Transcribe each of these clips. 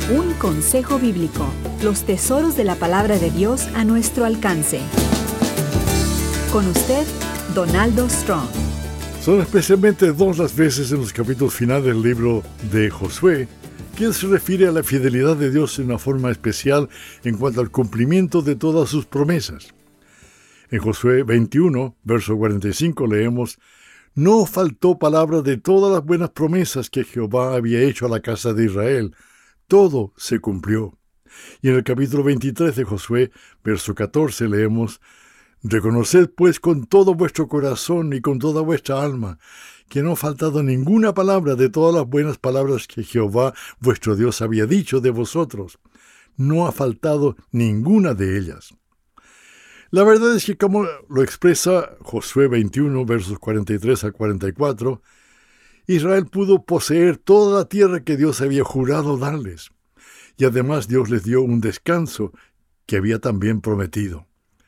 Un consejo bíblico. Los tesoros de la palabra de Dios a nuestro alcance. Con usted, Donaldo Strong. Son especialmente dos las veces en los capítulos finales del libro de Josué que él se refiere a la fidelidad de Dios en una forma especial en cuanto al cumplimiento de todas sus promesas. En Josué 21, verso 45 leemos: «No faltó palabra de todas las buenas promesas que Jehová había hecho a la casa de Israel. Todo se cumplió». Y en el capítulo 23 de Josué, verso 14 leemos: «Reconoced pues con todo vuestro corazón y con toda vuestra alma, que no ha faltado ninguna palabra de todas las buenas palabras que Jehová vuestro Dios había dicho de vosotros. No ha faltado ninguna de ellas». La verdad es que, como lo expresa Josué 21, versos 43 al 44, Israel pudo poseer toda la tierra que Dios había jurado darles, y además Dios les dio un descanso que había también prometido.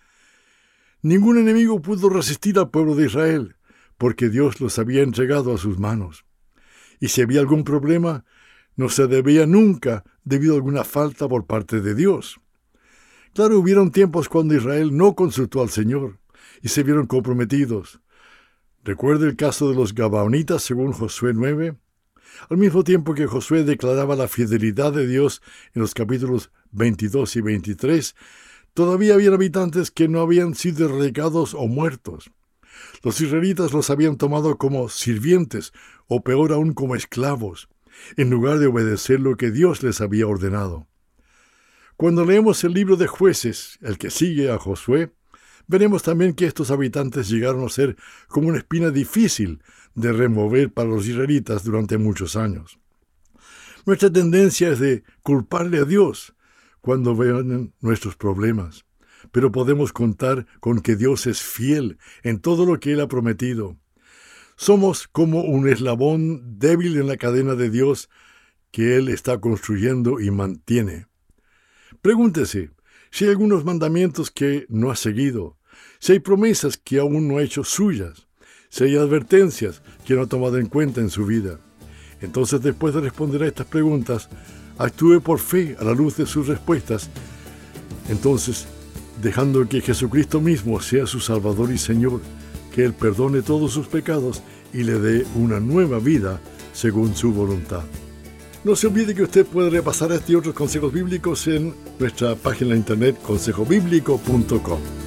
Ningún enemigo pudo resistir al pueblo de Israel, porque Dios los había entregado a sus manos. Y si había algún problema, no se debía nunca debido a alguna falta por parte de Dios. Claro, hubieron tiempos cuando Israel no consultó al Señor y se vieron comprometidos. Recuerde el caso de los Gabaonitas según Josué 9. Al mismo tiempo que Josué declaraba la fidelidad de Dios en los capítulos 22 y 23, todavía había habitantes que no habían sido erradicados o muertos. Los israelitas los habían tomado como sirvientes, o peor aún como esclavos, en lugar de obedecer lo que Dios les había ordenado. Cuando leemos el libro de Jueces, el que sigue a Josué, veremos también que estos habitantes llegaron a ser como una espina difícil de remover para los israelitas durante muchos años. Nuestra tendencia es de culparle a Dios cuando vean nuestros problemas, pero podemos contar con que Dios es fiel en todo lo que Él ha prometido. Somos como un eslabón débil en la cadena de Dios que Él está construyendo y mantiene. Pregúntese si hay algunos mandamientos que no ha seguido, si hay promesas que aún no ha hecho suyas, si hay advertencias que no ha tomado en cuenta en su vida. Entonces, después de responder a estas preguntas, actúe por fe a la luz de sus respuestas. Entonces, dejando que Jesucristo mismo sea su Salvador y Señor, que Él perdone todos sus pecados y le dé una nueva vida según su voluntad. No se olvide que usted puede repasar este y otros consejos bíblicos en nuestra página de internet consejobiblico.com.